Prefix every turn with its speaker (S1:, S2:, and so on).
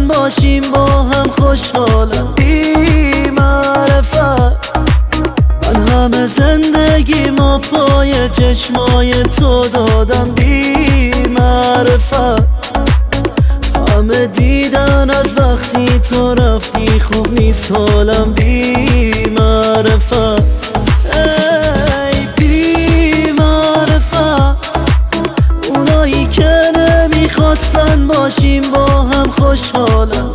S1: میخواستن باشیم با هم خوشحالم بی معرفت. من همه زندگی ما پای چشمای تو دادم بی معرفت. همه دیدن از وقتی تو رفتی خوب نیست حالم بی معرفت. ای بی معرفت، اونایی که نمیخواستن باشیم با هم خوشحالم